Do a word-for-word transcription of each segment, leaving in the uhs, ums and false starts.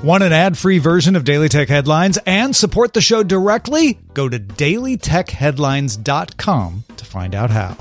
Want an ad-free version of Daily Tech Headlines and support the show directly? Go to daily tech headlines dot com to find out how.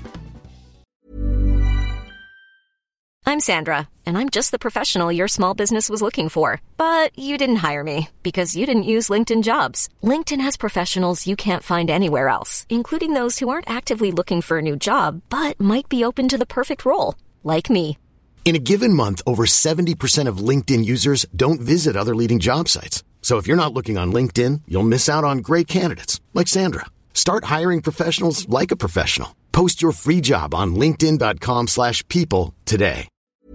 I'm Sandra, and I'm just the professional your small business was looking for. But you didn't hire me because you didn't use LinkedIn Jobs. LinkedIn has professionals you can't find anywhere else, including those who aren't actively looking for a new job, but might be open to the perfect role, like me. In a given month, over seventy percent of LinkedIn users don't visit other leading job sites. So if you're not looking on LinkedIn, you'll miss out on great candidates like Sandra. Start hiring professionals like a professional. Post your free job on linkedin dot com slash people today.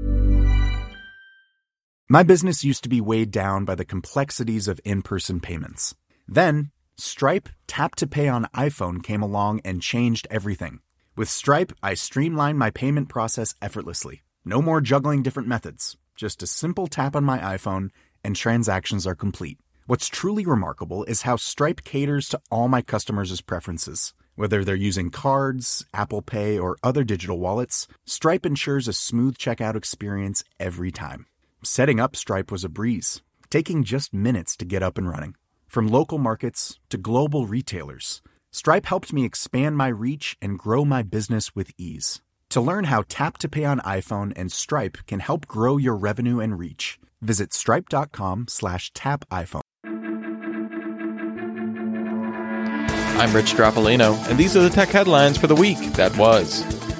My business used to be weighed down by the complexities of in-person payments. Then, Stripe Tap to Pay on iPhone came along and changed everything. With Stripe, I streamlined my payment process effortlessly. No more juggling different methods. Just a simple tap on my iPhone and transactions are complete. What's truly remarkable is how Stripe caters to all my customers' preferences. Whether they're using cards, Apple Pay, or other digital wallets, Stripe ensures a smooth checkout experience every time. Setting up Stripe was a breeze, taking just minutes to get up and running. From local markets to global retailers, Stripe helped me expand my reach and grow my business with ease. To learn how Tap to Pay on iPhone and Stripe can help grow your revenue and reach, visit stripe.com slash tap iPhone. I'm Rich Stroffolino, and these are the tech headlines for the week that was.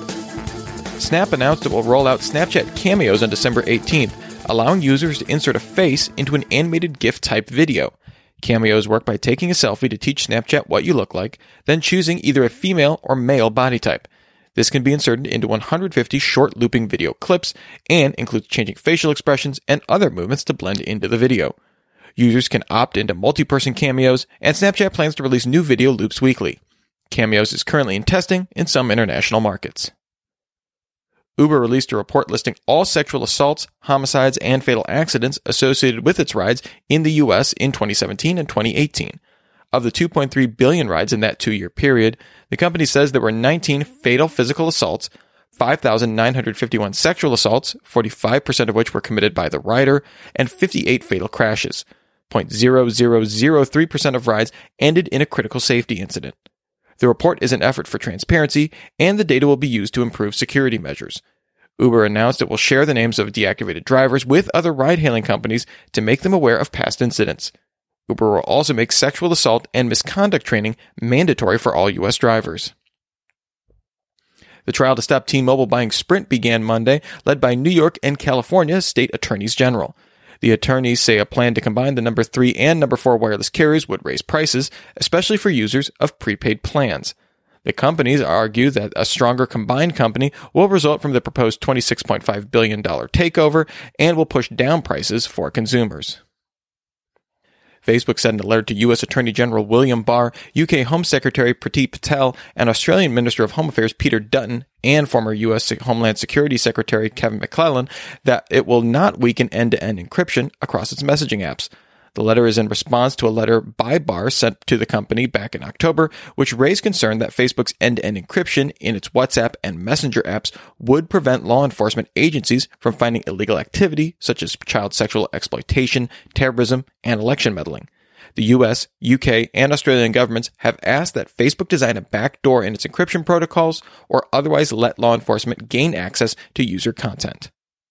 Snap announced it will roll out Snapchat Cameos on December eighteenth, allowing users to insert a face into an animated GIF-type video. Cameos work by taking a selfie to teach Snapchat what you look like, then choosing either a female or male body type. This can be inserted into one hundred fifty short looping video clips and includes changing facial expressions and other movements to blend into the video. Users can opt into multi-person cameos, and Snapchat plans to release new video loops weekly. Cameos is currently in testing in some international markets. Uber released a report listing all sexual assaults, homicides, and fatal accidents associated with its rides in the U S in twenty seventeen and twenty eighteen. Of the two point three billion rides in that two-year period, the company says there were nineteen fatal physical assaults, five thousand nine hundred fifty-one sexual assaults, forty-five percent of which were committed by the rider, and fifty-eight fatal crashes. zero point zero zero zero three percent of rides ended in a critical safety incident. The report is an effort for transparency, and the data will be used to improve security measures. Uber announced it will share the names of deactivated drivers with other ride-hailing companies to make them aware of past incidents. Uber will also make sexual assault and misconduct training mandatory for all U S drivers. The trial to stop T-Mobile buying Sprint began Monday, led by New York and California state attorneys general. The attorneys say a plan to combine the number three and number four wireless carriers would raise prices, especially for users of prepaid plans. The companies argue that a stronger combined company will result from the proposed twenty-six point five billion dollars takeover and will push down prices for consumers. Facebook sent a letter to U S Attorney General William Barr, U K Home Secretary Priti Patel, and Australian Minister of Home Affairs Peter Dutton, and former U S Homeland Security Secretary Kevin McClellan that it will not weaken end-to-end encryption across its messaging apps. The letter is in response to a letter by Barr sent to the company back in October, which raised concern that Facebook's end-to-end encryption in its WhatsApp and Messenger apps would prevent law enforcement agencies from finding illegal activity such as child sexual exploitation, terrorism, and election meddling. The U S, U K, and Australian governments have asked that Facebook design a backdoor in its encryption protocols or otherwise let law enforcement gain access to user content.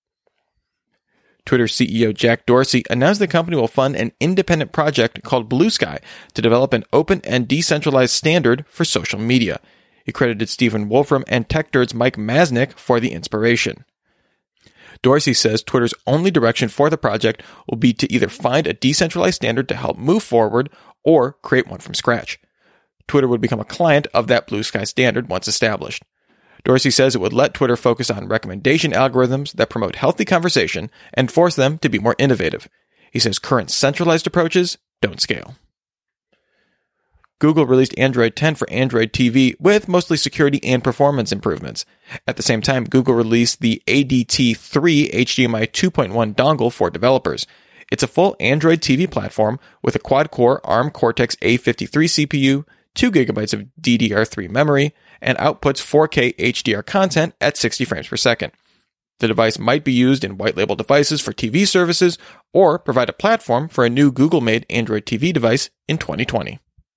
Twitter C E O Jack Dorsey announced the company will fund an independent project called Bluesky to develop an open and decentralized standard for social media. He credited Stephen Wolfram and TechDird's Mike Masnick for the inspiration. Dorsey says Twitter's only direction for the project will be to either find a decentralized standard to help move forward or create one from scratch. Twitter would become a client of that Bluesky standard once established. Dorsey says it would let Twitter focus on recommendation algorithms that promote healthy conversation and force them to be more innovative. He says current centralized approaches don't scale. Google released Android ten for Android T V with mostly security and performance improvements. At the same time, Google released the A D T three H D M I two point one dongle for developers. It's a full Android T V platform with a quad-core ARM Cortex A fifty-three C P U, two gigabytes of D D R three memory, and outputs four K H D R content at sixty frames per second. The device might be used in white label devices for T V services or provide a platform for a new Google-made Android T V device in twenty twenty.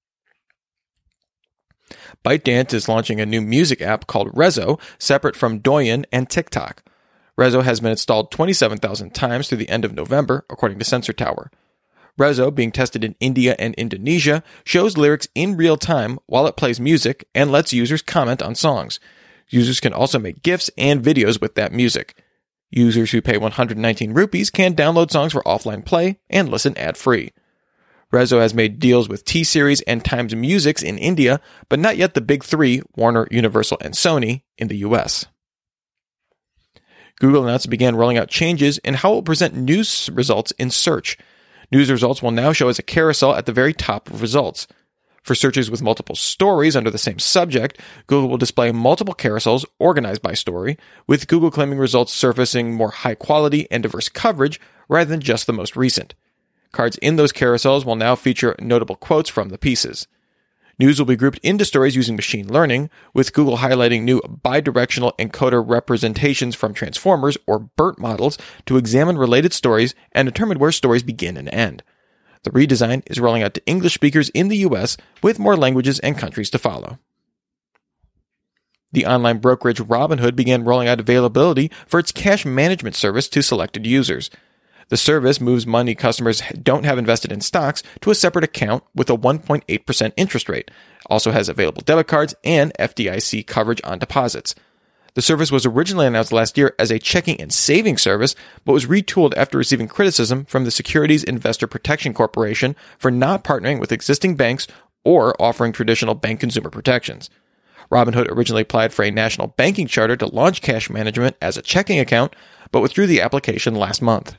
ByteDance is launching a new music app called Rezo, separate from Douyin and TikTok. Rezo has been installed twenty-seven thousand times through the end of November, according to Sensor Tower. Rezo, being tested in India and Indonesia, shows lyrics in real time while it plays music and lets users comment on songs. Users can also make GIFs and videos with that music. Users who pay one hundred nineteen rupees can download songs for offline play and listen ad-free. Rezo has made deals with T-Series and Times Musics in India, but not yet the big three, Warner, Universal, and Sony, in the U S. Google announced it began rolling out changes in how it will present news results in search. News results will now show as a carousel at the very top of results. For searches with multiple stories under the same subject, Google will display multiple carousels organized by story, with Google claiming results surfacing more high quality and diverse coverage rather than just the most recent. Cards in those carousels will now feature notable quotes from the pieces. News will be grouped into stories using machine learning, with Google highlighting new bidirectional encoder representations from transformers, or BERT models, to examine related stories and determine where stories begin and end. The redesign is rolling out to English speakers in the U S, with more languages and countries to follow. The online brokerage Robinhood began rolling out availability for its cash management service to selected users. The service moves money customers don't have invested in stocks to a separate account with a one point eight percent interest rate. Also has available debit cards and F D I C coverage on deposits. The service was originally announced last year as a checking and saving service, but was retooled after receiving criticism from the Securities Investor Protection Corporation for not partnering with existing banks or offering traditional bank consumer protections. Robinhood originally applied for a national banking charter to launch cash management as a checking account, but withdrew the application last month.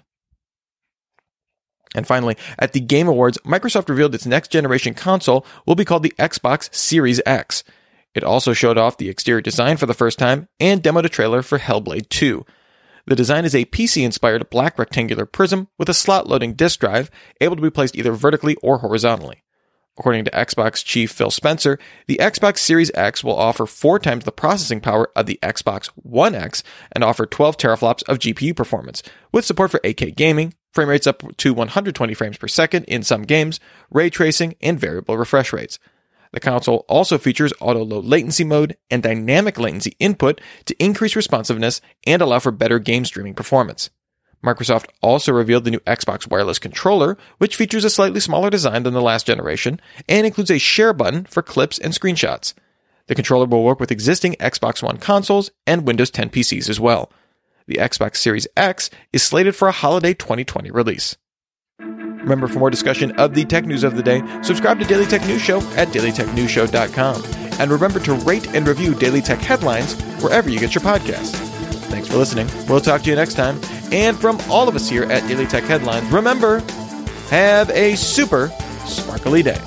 And finally, at the Game Awards, Microsoft revealed its next-generation console will be called the Xbox Series X. It also showed off the exterior design for the first time and demoed a trailer for Hellblade two. The design is a P C-inspired black rectangular prism with a slot-loading disk drive, able to be placed either vertically or horizontally. According to Xbox chief Phil Spencer, the Xbox Series X will offer four times the processing power of the Xbox One X and offer twelve teraflops of G P U performance, with support for eight K gaming, frame rates up to one hundred twenty frames per second in some games, ray tracing, and variable refresh rates. The console also features auto-low latency mode and dynamic latency input to increase responsiveness and allow for better game streaming performance. Microsoft also revealed the new Xbox wireless controller, which features a slightly smaller design than the last generation and includes a share button for clips and screenshots. The controller will work with existing Xbox One consoles and Windows ten P Cs as well. The Xbox Series X is slated for a holiday twenty twenty release. Remember, for more discussion of the tech news of the day, subscribe to Daily Tech News Show at daily tech news show dot com. And remember to rate and review Daily Tech Headlines wherever you get your podcasts. Thanks for listening. We'll talk to you next time. And from all of us here at Daily Tech Headlines, remember, have a super sparkly day.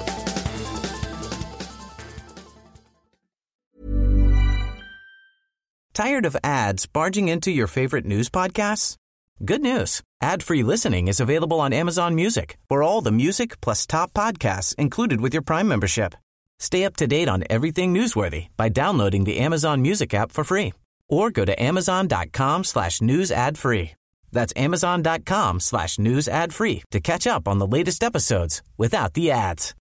Tired of ads barging into your favorite news podcasts? Good news. Ad-free listening is available on Amazon Music for all the music plus top podcasts included with your Prime membership. Stay up to date on everything newsworthy by downloading the Amazon Music app for free or go to amazon.com slash news ad free. That's amazon.com slash news ad free to catch up on the latest episodes without the ads.